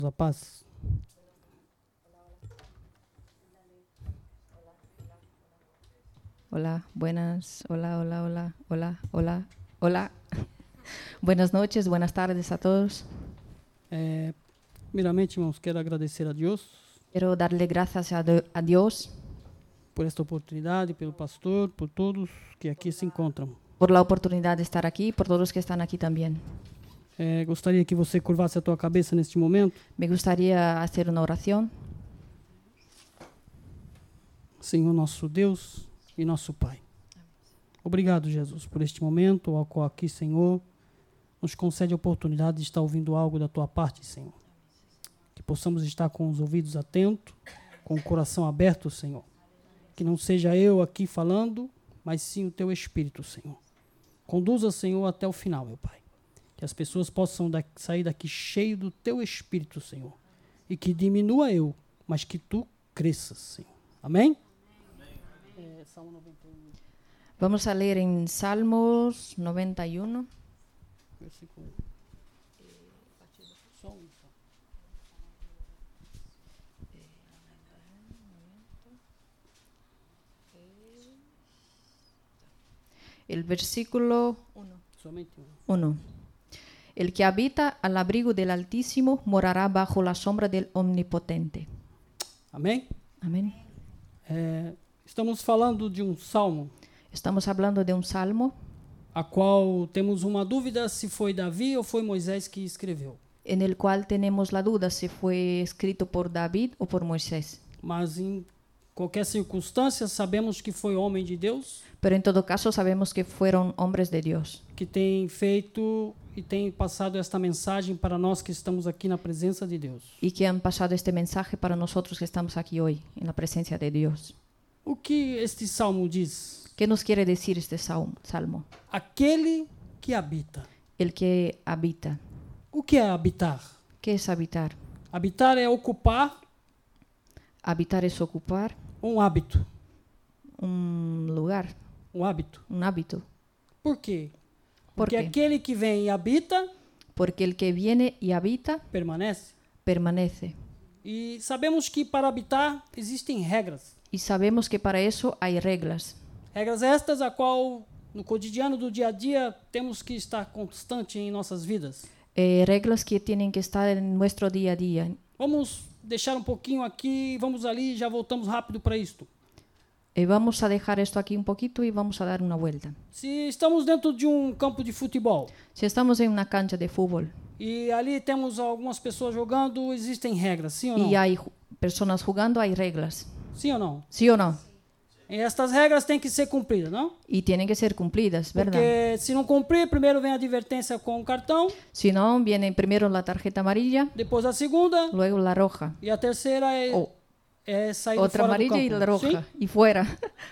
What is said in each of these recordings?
A paz. Hola, buenas, hola, hola, hola, hola, hola, hola. Buenas noches, buenas tardes a todos. Primeiramente, irmãos, quero agradecer a Deus Quiero darle gracias a Dios por esta oportunidade, pelo pastor, por todos que aqui se encontram. por la oportunidad de estar aquí, por todos que están aquí también. Gostaria que você curvasse a tua cabeça neste momento. Me gustaría hacer una oración. Senhor nosso Deus e nosso Pai. Obrigado, Jesus, por este momento ao qual aqui, Senhor, nos concede a oportunidade de estar ouvindo algo da Tua parte, Senhor. Que possamos estar com os ouvidos atentos, com o coração aberto, Senhor. Que não seja eu aqui falando, mas sim o Teu Espírito, Senhor. Conduza, Senhor, até o final, meu Pai. Que as pessoas possam sair daqui cheio do Teu Espírito, Senhor. E que diminua eu, mas que Tu cresças, Senhor. Amém? Salmo 91. Vamos a leer en Salmos 91. Versículo. El versículo Somente 1. El que habita al abrigo del Altísimo morará bajo la sombra del Omnipotente. Amém? Amén. Estamos falando de um salmo Estamos hablando de un salmo a qual temos uma dúvida se foi Davi ou foi Moisés que escreveu. en el cual tenemos la duda si fue escrito por David o por Moisés. Mas em qualquer circunstância sabemos que foi homem de Deus, Pero en todo caso sabemos que fueron hombres de Dios que tem feito e tem passado esta mensagem para nós que estamos aqui na presença de Deus. y que han pasado este mensaje para nosotros que estamos aquí hoy en la presencia de Dios. O que este salmo diz? ¿Qué nos quiere decir este salmo? Aquele que habita. El que habita. O que é habitar? ¿Qué es habitar? Habitar é ocupar Habitar es ocupar um hábito. un lugar, Um hábito. un hábito. Por quê? ¿Por Porque qué? aquele que vem e habita Porque el que viene y habita permanece. permanece. E sabemos que para habitar existem regras. Y sabemos que para eso hay reglas. Regras estas a qual no cotidiano do dia a dia temos que estar constante em nossas vidas. Reglas que tienen que estar en nuestro día a día. Vamos deixar um pouquinho aqui, vamos ali e já voltamos rápido para isto. Vamos a dejar esto aquí un poquito y vamos a dar una vuelta. Se estamos dentro de um campo de futebol Si estamos en una cancha de fútbol e ali temos algumas pessoas jogando, existem regras, sim ou não? y hay personas jugando, hay reglas. Sim ou não? ¿Sí o no? E estas regras têm que ser cumpridas, não? Y tienen que ser cumplidas, ¿verdad? Porque se não cumprir, primeiro vem a advertência com o cartão, Si no, viene primero la tarjeta amarilla, depois a segunda luego la roja. e a terceira é sair Otra fora do amarilla campo. y la roja. Sim? Y fuera.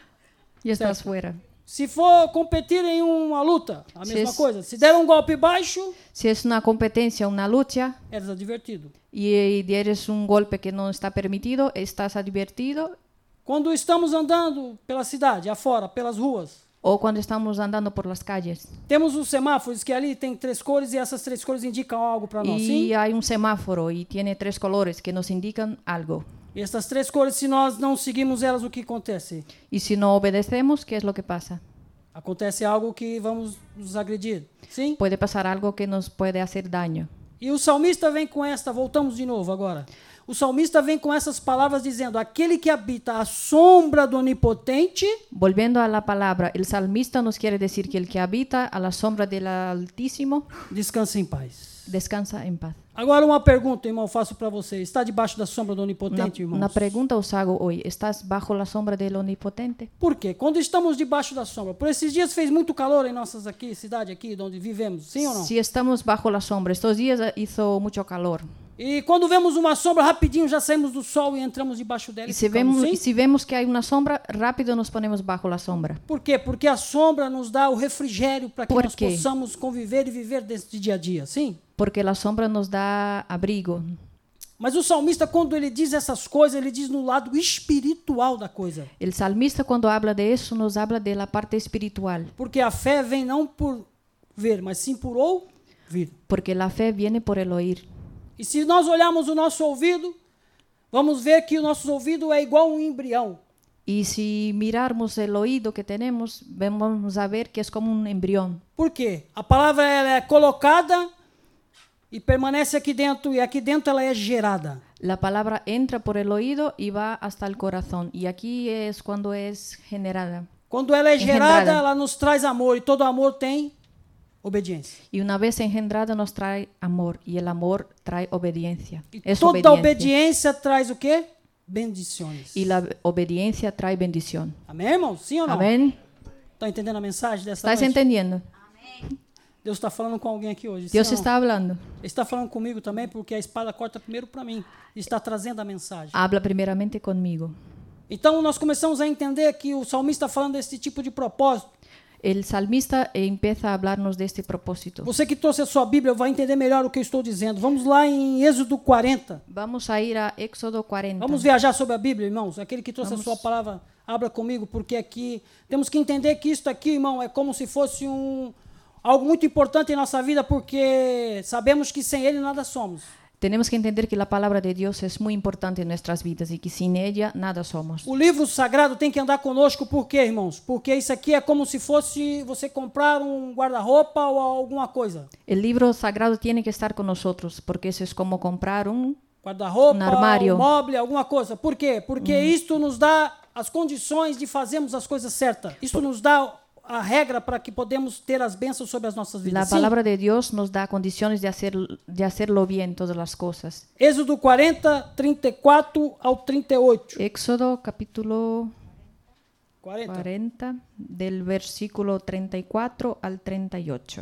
Y estás Certo. fuera. Se for competir em uma luta, a Se mesma es- coisa. Se der um golpe baixo, Si es una competencia, una lucha, eres advertido. y dieres un golpe que no está permitido, estás advertido. Quando estamos andando pela cidade, afora, pelas ruas, O cuando estamos andando por las calles temos os semáforos que ali tem 3 cores e essas 3 cores indicam algo para nós, y sim? hay un semáforo y tiene 3 colores que nos indican algo. E essas 3 cores, se nós não seguimos elas, o que acontece? Y si no obedecemos, ¿qué es lo que pasa? Acontece algo que vamos nos agredir, sim? Puede pasar algo que nos puede hacer daño. E o salmista vem com esta, voltamos de novo agora. O salmista vem com essas palavras dizendo: aquele que habita à sombra do Onipotente Volviendo a la palabra, el salmista nos quiere decir que el que habita a la sombra del Altísimo descansa em paz. descansa en paz. Agora uma pergunta, irmão, faço para você. Está debaixo da sombra do Onipotente, irmãos? Una pregunta os hago hoy. ¿Estás bajo la sombra del Omnipotente? Por quê? Quando estamos debaixo da sombra, por esses dias fez muito calor em nossas aqui, cidade aqui, onde vivemos, sim ou não? Si estamos bajo la sombra, estos días hizo mucho calor. E quando vemos uma sombra, rapidinho já saímos do sol e entramos debaixo dela. Y E sim? si vemos que hay una sombra, rápido nos ponemos bajo la sombra. Por quê? Porque a sombra nos dá o refrigério para que Por nós quê? possamos conviver e viver desse dia a dia, sim? Porque la sombra nos da abrigo. Mas o salmista, quando ele diz essas coisas, ele diz no lado espiritual da coisa. El salmista cuando habla de eso nos habla de la parte espiritual. Porque a fé vem não por ver, mas sim por ouvir. Porque la fe viene por el oír. E se nós olharmos o nosso ouvido, vamos ver que o nosso ouvido é igual a um embrião. Y si mirarmos el oído que tenemos, vamos a ver que es como un embrión. Por quê? A palavra ela é colocada e permanece aqui dentro, e aqui dentro ela é gerada. La palabra entra por el oído y va hasta el corazón. Y aquí es cuando es generada. Quando ela é gerada, Engendrada. ela nos traz amor, e todo amor tem obediência. Y una vez engendrada nos trae amor. Y el amor trae obediencia. E Es toda obediencia. obediência traz o quê? Bendições. Y la obediencia trae bendición. Amém, irmãos? Sim ou não? Amén. Está entendendo a mensagem dessa ¿Estás noite? entendiendo? Deus está falando com alguém aqui hoje. Dios sim ou não? está hablando. Ele está falando comigo também, porque a espada corta primeiro para mim. E está trazendo a mensagem. Habla primeramente conmigo. Então, nós começamos a entender que o salmista está falando desse tipo de propósito. El salmista empieza a hablarnos de este propósito. Você que trouxe a sua Bíblia vai entender melhor o que eu estou dizendo. Vamos lá em Êxodo 40. Vamos a ir a Éxodo 40. Vamos viajar sobre a Bíblia, irmãos. Aquele que trouxe Vamos. a sua palavra, abra comigo, porque aqui temos que entender que isto aqui, irmão, é como se fosse algo muito importante em nossa vida, porque sabemos que sem Ele nada somos. Tenemos que entender que la palabra de Dios es muy importante en nuestras vidas y que sin ella nada somos. O livro sagrado tem que andar conosco, por quê, irmãos? Porque isso aqui é como se fosse você comprar um guarda-roupa ou alguma coisa. El libro sagrado tiene que estar con nosotros porque eso es como comprar un Guarda-roupa, armário. móvel, alguma coisa. Por quê? Porque isto nos dá as condições de fazermos as coisas certas. Isto nos dá a regra para que podemos ter as bênçãos sobre as nossas vidas. La Sim. palabra de Dios nos da condiciones de hacerlo bien todas las cosas. Êxodo 40, 34 ao 38. Éxodo capítulo 40. 40 del versículo 34 al 38.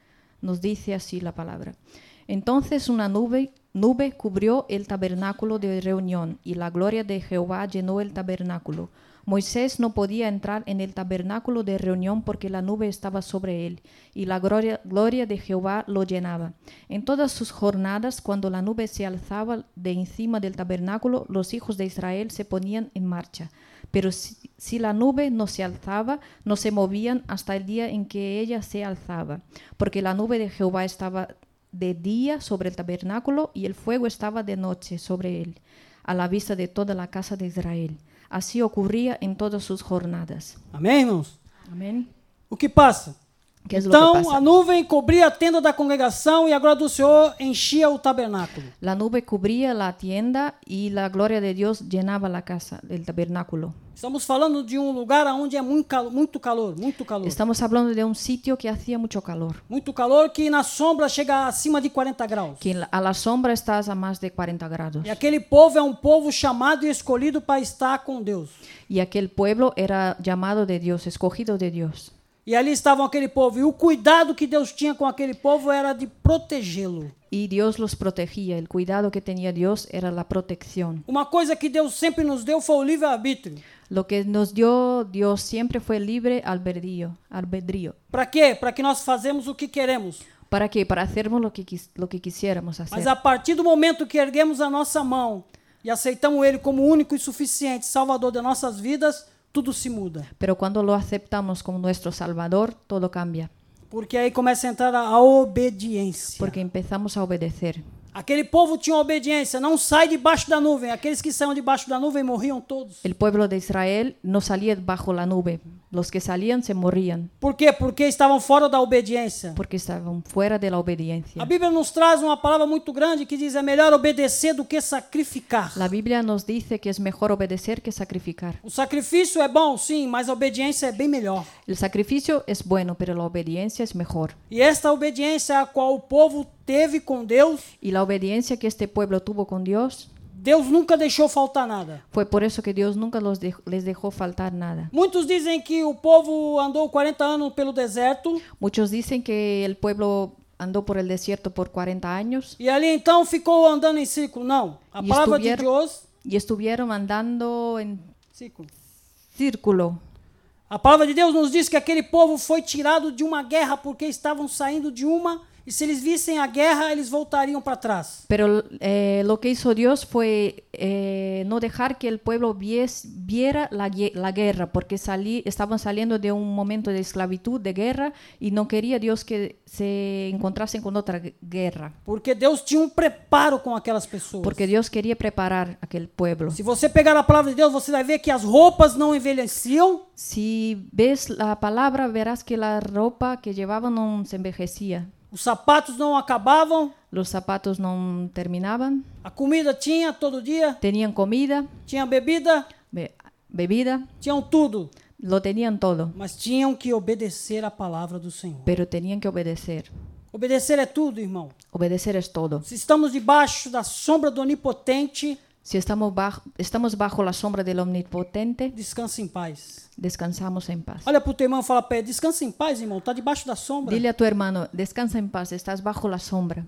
Nos dice así la palabra. Entonces una nube cubrió el tabernáculo de reunión y la gloria de Jehová llenó el tabernáculo. Moisés no podía entrar en el tabernáculo de reunión porque la nube estaba sobre él y la gloria de Jehová lo llenaba. En todas sus jornadas, cuando la nube se alzaba de encima del tabernáculo, los hijos de Israel se ponían en marcha. Pero si la nube no se alzaba, no se movían hasta el día en que ella se alzaba, porque la nube de Jehová estaba de día sobre el tabernáculo y el fuego estaba de noche sobre él, a la vista de toda la casa de Israel. Así ocurría en todas sus jornadas. Amém, irmãos? Amén. O que passa? ¿Qué es lo que Então, pasa? a nuvem cobria a tenda da congregação e a glória do Senhor enchia o tabernáculo. La nube cubría la tienda y la gloria de Dios llenaba la casa, el tabernáculo. Estamos falando de um lugar onde é muito calor, muito calor. Estamos hablando de un sitio que hacía mucho calor, Muito calor que na sombra chega acima de 40 graus. que a la sombra estás a más de 40 grados. E aquele povo é um povo chamado e escolhido para estar com Deus. Y aquel pueblo era llamado de Dios, escogido de Dios. E ali estavam aquele povo. E o cuidado que Deus tinha com aquele povo era de protegê-lo. Y Dios los protegía. El cuidado que tenía Dios era la protección. Uma coisa que Deus sempre nos deu foi o livre-arbítrio. Lo que nos dio Dios siempre fue libre albedrío. Para quê? Para que nós fazemos o que queremos. ¿Para qué? Para hacernos lo que quisiéramos hacer. Mas a partir do momento que erguemos a nossa mão e aceitamos Ele como único e suficiente Salvador de nossas vidas, tudo se muda. Pero cuando lo aceptamos como nuestro Salvador, todo cambia. Porque aí começa a entrar a obediência. Porque empezamos a obedecer. Aquele povo tinha obediência. Não sai debaixo da nuvem. Aqueles que saíam debaixo da nuvem morriam todos. El pueblo de Israel no salía bajo la nube. Los que salían se morían Por quê? Porque estavam fora da obediência. porque estaban fuera de la obediencia. A Bíblia nos traz uma palavra muito grande que diz: é melhor obedecer do que sacrificar. La Biblia nos dice que es mejor obedecer que sacrificar. O sacrifício é bom, sim, mas a obediência é bem melhor. El sacrificio es bueno, pero la obediencia es mejor. E esta obediência a qual o povo teve com Deus, Y la obediencia que este pueblo tuvo con Dios, Deus nunca deixou faltar nada. fue por eso que Dios nunca les dejó faltar nada. Muitos dizem que o povo andou 40 anos pelo deserto Muchos dicen que el pueblo andó por el desierto por 40 años e ali então ficou andando em círculo. Não. A E palavra de estuvieron- Deus... y estuvieron andando en Círculo. círculo. A palavra de Deus nos diz que aquele povo foi tirado de uma guerra porque estavam saindo de uma E se eles vissem a guerra, eles voltariam para trás. Pero lo que hizo Dios fue no dejar que el pueblo viera la guerra, porque estaban saliendo de un momento de esclavitud, de guerra, y no quería Dios que se encontrasen con otra guerra. Porque Deus tinha um preparo com aquelas pessoas. Porque Dios quería preparar aquel pueblo. Se você pegar a palavra de Deus, você vai ver que as roupas não envelheciam. Si ves la palabra, verás que la ropa que llevaban no se envejecía. Os sapatos não acabavam. Los zapatos no terminaban. A comida tinha todo dia. Tenían comida, Tinha bebida. bebida, Tinham tudo. lo tenían todo, Mas tinham que obedecer a palavra do Senhor. pero tenían que obedecer. Obedecer é tudo, irmão. Obedecer es todo. Se estamos debaixo da sombra do Onipotente, Si estamos bajo la sombra del Omnipotente, descansa em paz. descansamos en paz. Olha para o teu irmão e fala para ele, descansa em paz, irmão. Está debaixo da sombra. Dile a tu hermano, descansa en paz, estás bajo la sombra.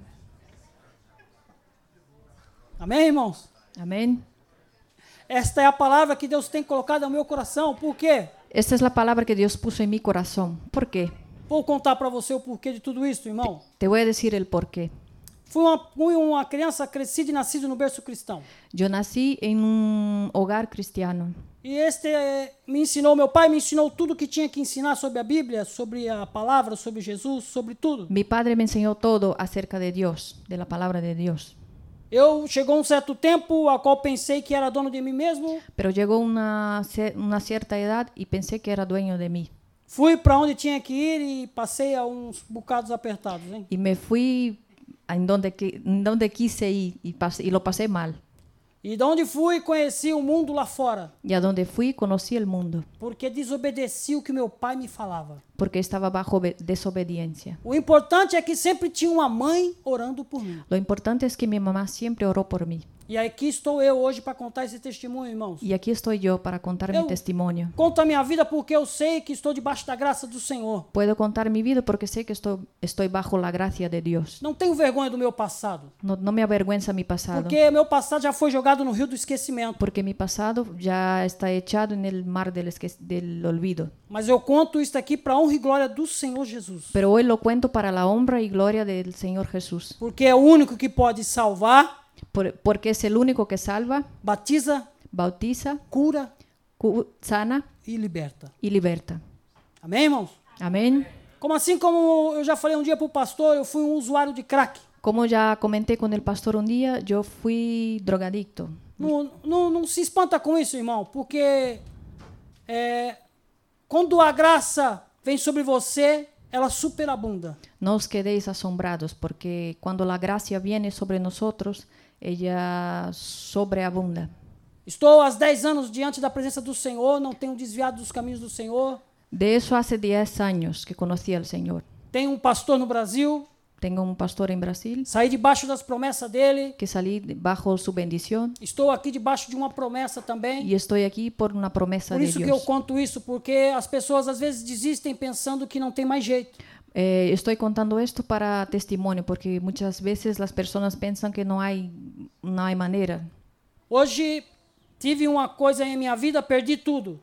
Amém, irmãos? Amén. Esta é a palavra que Deus tem colocado no meu coração. Por quê? Esta es la palabra que Dios puso en mi corazón. ¿Por qué? Vou contar para você o porquê de tudo isso, irmão. Te voy a decir el por qué. Fui uma criança crescida e nascida no berço cristão. Yo nací en un hogar cristiano. E me ensinou, meu pai me ensinou tudo que tinha que ensinar sobre a Bíblia, sobre a palavra, sobre Jesus, sobre tudo. Mi padre me enseñó todo acerca de Dios, de la palabra de Dios. Chegou um certo tempo a qual pensei que era dono de mim mesmo. Pero llegó una cierta edad y pensé que era dueño de mí. Fui para onde tinha que ir e passei a uns bocados apertados, hein? Y me fui en donde quise ir y lo pasé mal. E de onde fui, conheci o mundo lá fora. Y a donde fui, conocí el mundo, Porque desobedeci o que meu pai me falava. porque estaba bajo desobediencia. O importante é que sempre tinha uma mãe orando por mim. Lo importante es que mi mamá siempre oró por mí. E aqui estou eu hoje para contar esse testemunho, irmãos. Y aquí estoy yo para contar mi testimonio. Conto a minha vida porque eu sei que estou debaixo da graça do Senhor. Puedo contar mi vida porque sé que estoy bajo la gracia de Dios. Não tenho vergonha do meu passado. No me avergüenza mi pasado, Porque meu passado já foi jogado no rio do esquecimento. porque mi pasado ya está echado en el mar del olvido. Mas eu conto isso aqui para a honra e glória do Senhor Jesus. Pero hoy lo cuento para la honra y gloria del Señor Jesús, Porque é o único que pode salvar, porque es el único que salva, batiza, bautiza, cura sana e liberta. y liberta. Amém, irmãos? Amén. Como eu já falei um dia para o pastor, eu fui um usuário de crack. Como ya comenté con el pastor un día, yo fui drogadicto. Não se espanta com isso, irmão, porque quando a graça vem sobre você, ela superabunda. No os quedéis asombrados, porque cuando la gracia viene sobre nosotros, ella sobreabunda. Estou há 10 anos diante da presença do Senhor, não tenho desviado dos caminhos do Senhor. De eso hace 10 años que conocí al Señor. Tenho um pastor no Brasil, Tengo un pastor en Brasil saí debaixo das promessas dele. que salí bajo su bendición Estou aqui debaixo de uma promessa também. y estoy aquí por una promesa Por de isso que eu Dios. conto isso, porque as pessoas às vezes desistem pensando que não tem mais jeito. Estoy contando esto para testimonio, porque muchas veces las personas piensan que no hay manera. Hoje tive uma coisa em minha vida, perdi tudo.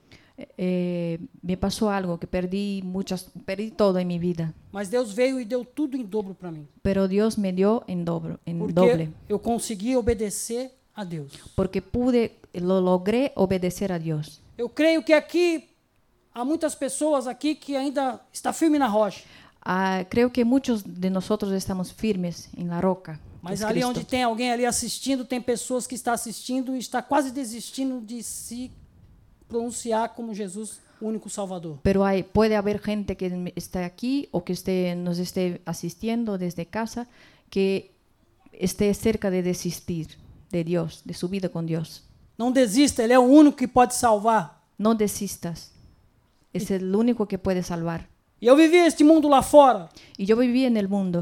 Me pasó algo que perdí todo en mi vida, Mas Deus veio e deu tudo em dobro para mim. pero Dios me dio en doble, Porque eu consegui obedecer a Deus. porque lo logré obedecer a Dios. Eu creio que aqui há muitas pessoas aqui que ainda está firme na rocha. Creo que muchos de nosotros estamos firmes en la roca, que Mas es ali Cristo. onde tem alguém ali assistindo, tem pessoas que estão assistindo e está quase desistindo de se pronunciar como Jesus, o único Salvador. Pero puede haber gente que está aquí o que nos esté asistiendo desde casa que esté cerca de desistir de Dios, de su vida con Dios. Não desista, Ele é o único que pode salvar. No desistas. Es el único que puede salvar. E eu vivi este mundo lá fora. Y yo viví en el mundo.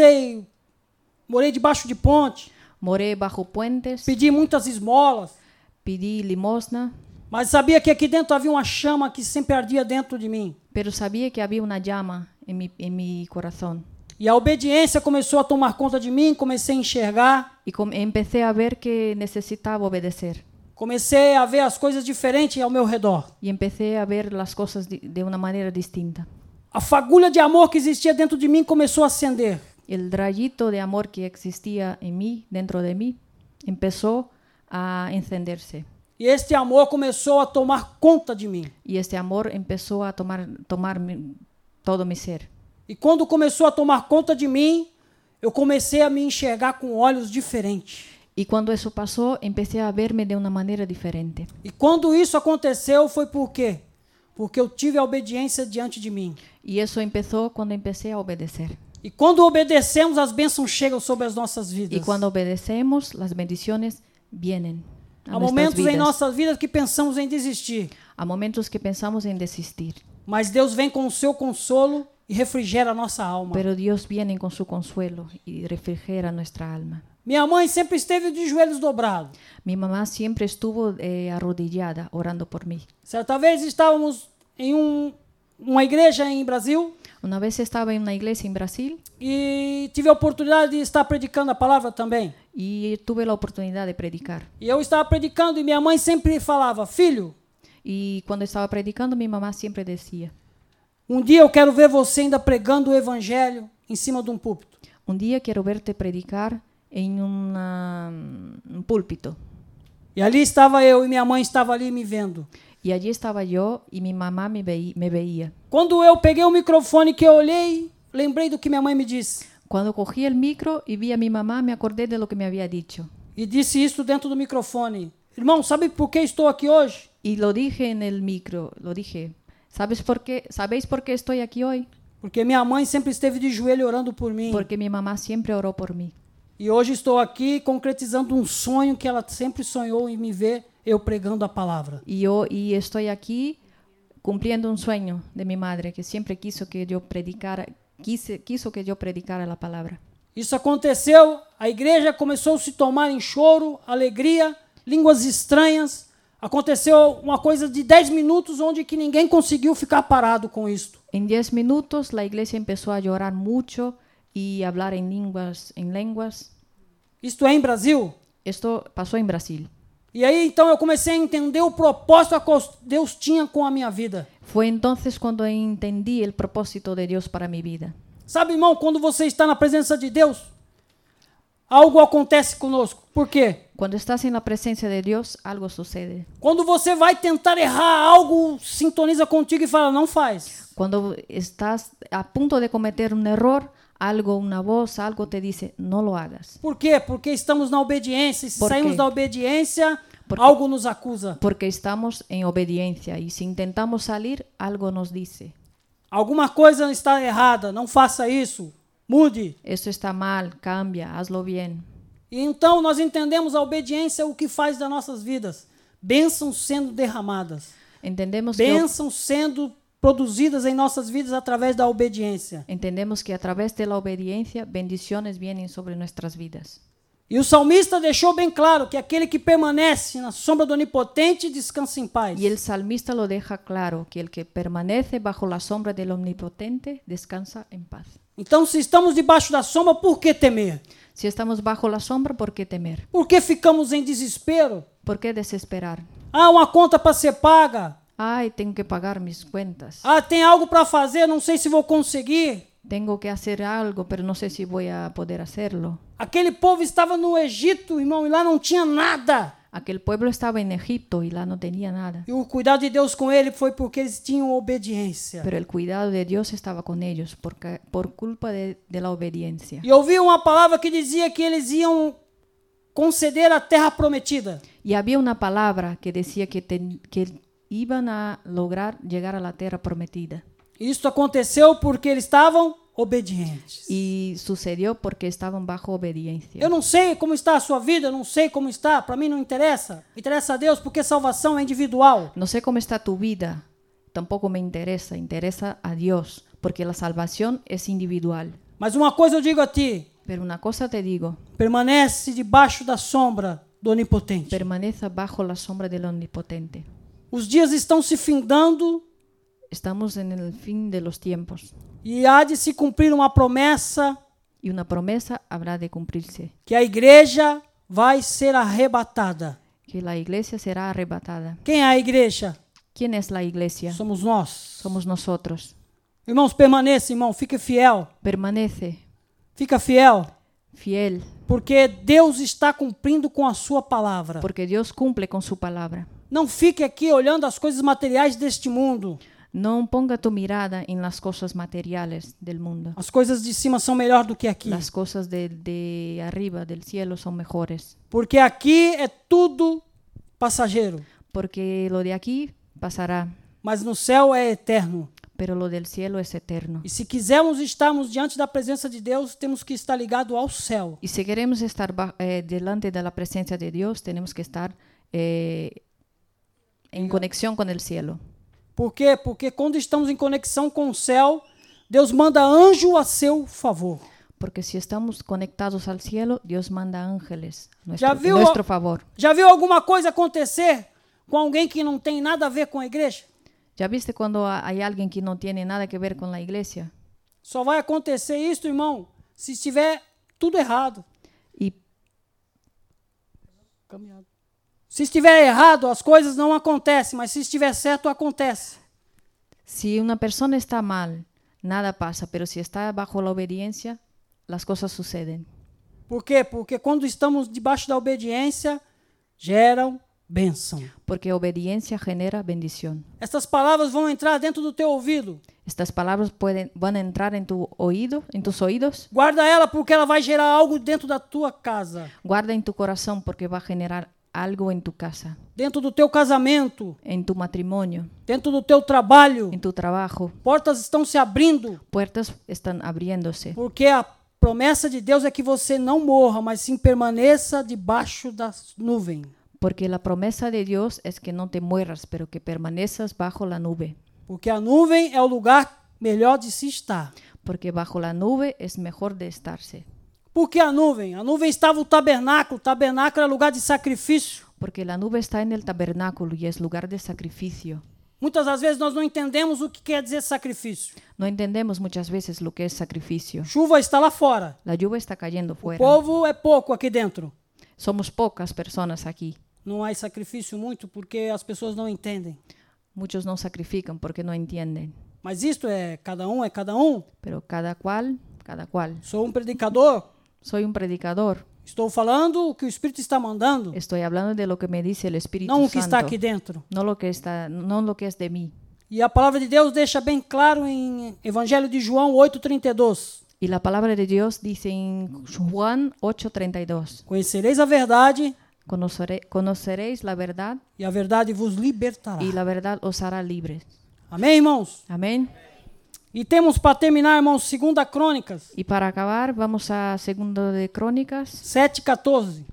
Morei debaixo de ponte, Moré bajo puentes, pedi muitas esmolas, pedí limosna, mas sabia que aqui dentro havia uma chama que sempre ardia dentro de mim. pero sabía que había una llama en mi corazón. E a obediência começou a tomar conta de mim, comecei a enxergar, Y empecé a ver que necesitaba obedecer. comecei a ver as coisas diferentes ao meu redor. Y empecé a ver las cosas de una manera distinta. A fagulha de amor que existia dentro de mim começou a acender. el rayito de amor que existía en mí, dentro de mí, empezó a encenderse. E este amor começou a tomar conta de mim. Y este amor empezó a tomar todo mi ser. E quando começou a tomar conta de mim, eu comecei a me enxergar com olhos diferentes. Y cuando eso pasó, empecé a verme de una manera diferente. E quando isso aconteceu, foi por quê? Porque eu tive a obediência diante de mim. Y eso empezó cuando empecé a obedecer. E quando obedecemos, as bênçãos chegam sobre as nossas vidas. Y cuando obedecemos, las bendiciones vienen a Há nuestras momentos em vidas. nossas vidas que pensamos em desistir, Há momentos que pensamos en desistir. mas Deus vem com o seu consolo e refrigera a nossa alma. Pero Dios viene con su consuelo y refrigera nuestra alma. Minha mãe sempre esteve de joelhos dobrados. Mi mamá siempre estuvo arrodillada orando por mí. Certa vez estávamos em uma igreja em Brasil Una vez estaba en una iglesia en Brasil e tive a oportunidade de estar predicando a palavra também. y tuve la oportunidad de predicar. E eu estava predicando e minha mãe sempre falava: filho, Y cuando estaba predicando, mi mamá siempre decía, um dia eu quero ver você ainda pregando o evangelho em cima de um púlpito. un día quiero verte predicar en un púlpito. E ali estava eu e minha mãe estava ali me vendo. Y allí estaba yo y mi mamá me veía. Quando eu peguei o microfone que eu olhei, lembrei do que minha mãe me disse. Cuando cogí el micro y vi a mi mamá, me acordé de lo que me había dicho. E disse isso dentro do microfone. Irmão, sabe por que estou aqui hoje? Y lo dije en el micro, lo dije. ¿Sabéis por qué estoy aquí hoy? Porque minha mãe sempre esteve de joelho orando por mim. Porque mi mamá siempre oró por mí. E hoje estou aqui concretizando um sonho que ela sempre sonhou em me ver eu pregando a palavra. Y estoy aquí cumpliendo un sueño de mi madre, que siempre quiso que yo predicara la palabra. Isso aconteceu, a igreja começou a se tomar em choro, alegria, línguas estranhas. Aconteceu uma coisa de 10 minutos onde que ninguém conseguiu ficar parado com isto. En 10 minutos la iglesia empezó a llorar mucho y hablar en lenguas. Isto é em Brasil. Esto pasó en Brasil. E aí então eu comecei a entender o propósito que Deus tinha com a minha vida. Fue entonces cuando entendí el propósito de Dios para mi vida. Sabe, irmão, quando você está na presença de Deus, algo acontece conosco. Por quê? Cuando estás en la presencia de Dios, algo sucede. Quando você vai tentar errar, algo sintoniza contigo e fala, não faz. Cuando estás a punto de cometer un error, una voz, algo te dice, no lo hagas. Por quê? Porque estamos na obediência. E se Por saímos quê? da obediência, Porque- algo nos acusa. Porque estamos en obediencia y si intentamos salir, algo nos dice, Alguma coisa está errada, não faça isso. Mude. esto está mal, cambia, hazlo bien. E então nós entendemos a obediência, o que faz das nossas vidas. Bênçãos sendo derramadas. Entendemos Bênçãos sendo produzidas em nossas vidas através da obediência. que a través de la obediencia bendiciones vienen sobre nuestras vidas. E o salmista deixou bem claro que aquele que permanece na sombra do Onipotente descansa em paz. Y el salmista lo deja claro, que el que permanece bajo la sombra del Omnipotente descansa en paz. Então, se estamos debaixo da sombra, por que temer? Si estamos bajo la sombra, ¿por qué temer? Por que ficamos em desespero? ¿Por qué desesperar? Ah, uma conta para ser paga. Ay, tengo que pagar mis cuentas. Ah, tem algo para fazer, não sei se vou conseguir. Tengo que hacer algo, pero no sé si voy a poder hacerlo. Aquele povo estava no Egito, irmão, e lá não tinha nada. Aquel pueblo estaba en Egipto y lá no tenía nada. E o cuidado de Deus com ele foi porque eles tinham obediência. Pero el cuidado de Dios estaba con ellos por culpa de la obediencia. E ouvi uma palavra que dizia que eles iam conceder a terra prometida. Y había una palabra que decía que iban a lograr llegar a la tierra prometida. Isso aconteceu porque eles estavam obedientes. Y sucedió porque estaban bajo obediencia. Eu não sei como está a sua vida, eu não sei como está, para mim não interessa. Interessa a Deus porque salvação é individual. No sé cómo está tu vida, tampoco me interesa, interesa a Dios, porque la salvación es individual. Mas uma coisa eu digo a ti, Pero una cosa te digo, permanece debaixo da sombra do Onipotente. permaneza bajo la sombra del Omnipotente. Os dias estão se findando Estamos en el fin de los tiempos e há de se cumprir uma promessa y una promesa habrá de cumplirse, que a igreja vai ser arrebatada. que la iglesia será arrebatada. Quem é a igreja? ¿Quién es la iglesia? Somos nós. Somos nosotros. Irmãos, permaneça, irmão, fique fiel. Permanece, Fica fiel, fiel, porque Deus está cumprindo com a sua palavra. porque Dios cumple con su palabra. Não fique aqui olhando as coisas materiais deste mundo. No ponga tu mirada en las cosas materiales del mundo. As coisas de cima são melhor do que aqui. Las cosas de arriba, del cielo, son mejores. Porque aqui é tudo passageiro, Porque lo de aquí pasará, mas no céu é eterno. pero lo del cielo es eterno. E se quisermos estarmos diante da presença de Deus, temos que estar ligado ao céu. Y si queremos estar delante de la presencia de Dios, tenemos que estar en conexión con el cielo. Por quê? Porque quando estamos em conexão com o céu, Deus manda anjo a seu favor. Porque si estamos conectados al cielo, Dios manda ángeles a Já viu, nuestro favor. Já viu alguma coisa acontecer com alguém que não tem nada a ver com a igreja? ¿Ya viste cuando hay alguien que no tiene nada que ver con la iglesia? Só vai acontecer isso, irmão, se estiver tudo errado. Y Se estiver errado, as coisas não acontecem, mas se estiver certo, acontece. si una persona está mal, nada pasa, pero si está bajo la obediencia, las cosas suceden. Por quê? Porque quando estamos debaixo da obediência, geram bênção. Porque obediencia genera bendición. Essas palavras vão entrar dentro do teu ouvido. Estas palabras van a entrar en tu oído, en tus oídos. Guarda ela porque ela vai gerar algo dentro da tua casa, Guarda en tu corazón porque va a generar algo en tu casa, dentro do teu casamento, en tu matrimonio, dentro do teu trabalho. en tu trabajo. Portas estão se abrindo, Puertas están abriéndose. porque a promessa de Deus é que você não morra, mas sim permaneça debaixo da nuvem. Porque la promesa de Dios es que no te mueras, pero que permanezcas bajo la nube. Porque a nuvem é o lugar melhor de se estar. Porque bajo la nube es mejor de estarse. Por que a nuvem? A nuvem estava o tabernáculo. O tabernáculo era lugar de sacrifício. Porque la nube está en el tabernáculo y es lugar de sacrificio. Muitas das vezes nós não entendemos o que quer dizer sacrifício. No entendemos muchas veces lo que es sacrificio. Chuva está lá fora. La lluvia está cayendo O fuera. povo é pouco aqui dentro. Somos pocas personas aquí. Não há sacrifício muito porque as pessoas não entendem. Muchos no sacrifican porque no entienden. Mas isto é cada um, Pero cada cual, cada cual. Sou um predicador. Soy un predicador. Estou falando o que o Espírito está mandando, Estoy hablando de lo que me dice el Espíritu não o que está Santo. aqui dentro. No lo que es de mí. E a palavra de Deus deixa bem claro em Evangelho de João 8:32. Y la palabra de Dios dice en Juan 8:32. Conhecereis a verdade Conoceréis la verdad e a verdade vos libertará. y la verdad os hará libres. Amém, irmãos? Amén. E temos para terminar, irmãos, 2 Crônicas Y para acabar, vamos a 2 de Crónicas 7:14.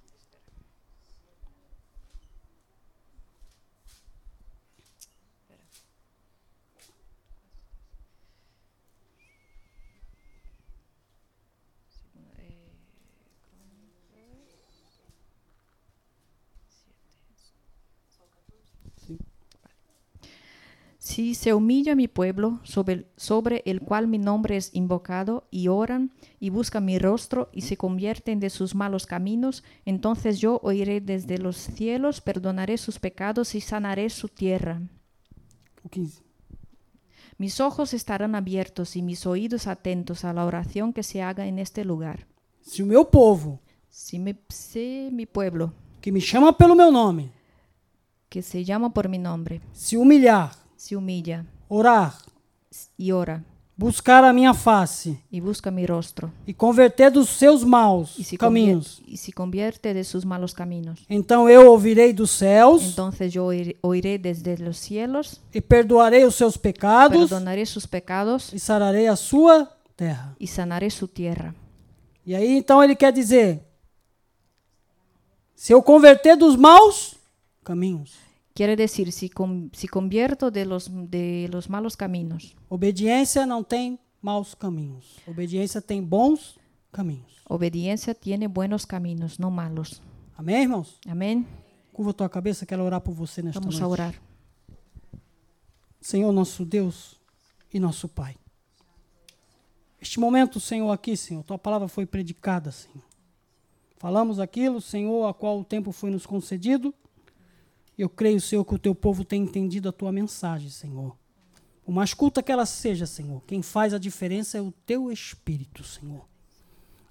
Si se humilla mi pueblo, sobre el cual mi nombre es invocado, y oran, y buscan mi rostro, y se convierten de sus malos caminos, entonces yo oiré desde los cielos, perdonaré sus pecados y sanaré su tierra. O 15. Mis ojos estarán abiertos y mis oídos atentos a la oración que se haga en este lugar. Se o meu povo, Si mi pueblo, que me chama pelo meu nome, que se llama por mi nombre, se humilhar, se humilla orar, y ora, buscar a minha face y busca mi rostro, e converter dos seus maus y se caminhos, convierte de sus malos caminos, então eu ouvirei dos céus entonces yo oiré desde los cielos, e perdoarei os seus pecados perdonaré sus pecados e sararei a sua terra. y sanaré su tierra. E aí então ele quer dizer, se eu converter dos maus caminhos, Quiere decir, si convierto de los malos caminos. obediência não tem maus caminhos. Obediência tem bons caminhos. Obediencia tiene buenos caminos, no malos. Amém, irmãos? Amén. Curva tua cabeça, quero orar por você nesta Vamos noite. a orar. Senhor, nosso Deus e nosso Pai. Este momento, Senhor, aqui, Senhor, tua palavra foi predicada, Senhor. Falamos aquilo, Senhor, a qual o tempo foi nos concedido. Eu creio, Senhor, que o teu povo tem entendido a tua mensagem, Senhor. Por mais culta que ela seja, Senhor, quem faz a diferença é o teu Espírito, Senhor.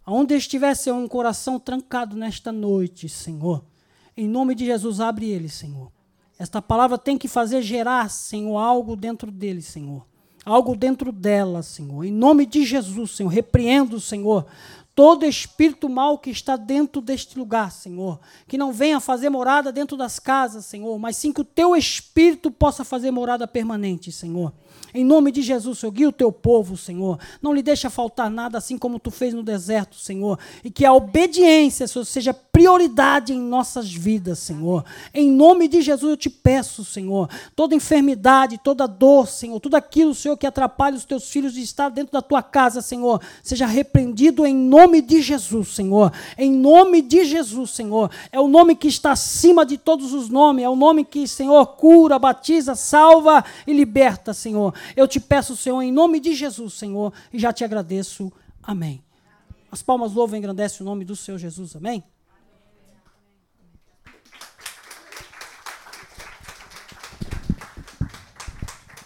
Aonde estiver, Senhor, um coração trancado nesta noite, Senhor, em nome de Jesus, abre ele, Senhor. Esta palavra tem que fazer gerar, Senhor, algo dentro dele, Senhor. Algo dentro dela, Senhor. Em nome de Jesus, Senhor, repreendo, Senhor, todo espírito mau que está dentro deste lugar, Senhor. Que não venha fazer morada dentro das casas, Senhor, mas sim que o teu espírito possa fazer morada permanente, Senhor. Em nome de Jesus, Senhor, guia o teu povo, Senhor. Não lhe deixa faltar nada, assim como tu fez no deserto, Senhor. E que a obediência, Senhor, seja prioridade em nossas vidas, Senhor. Em nome de Jesus eu te peço, Senhor, toda enfermidade, toda dor, Senhor, tudo aquilo, Senhor, que atrapalha os teus filhos de estar dentro da tua casa, Senhor, seja repreendido em nome de Jesus, Senhor. Em nome de Jesus, Senhor. É o nome que está acima de todos os nomes. É o nome que, Senhor, cura, batiza, salva e liberta, Senhor. Eu te peço, Senhor, em nome de Jesus, Senhor, e já te agradeço. Amém. As palmas louvam e engrandecem o nome do Senhor Jesus. Amém.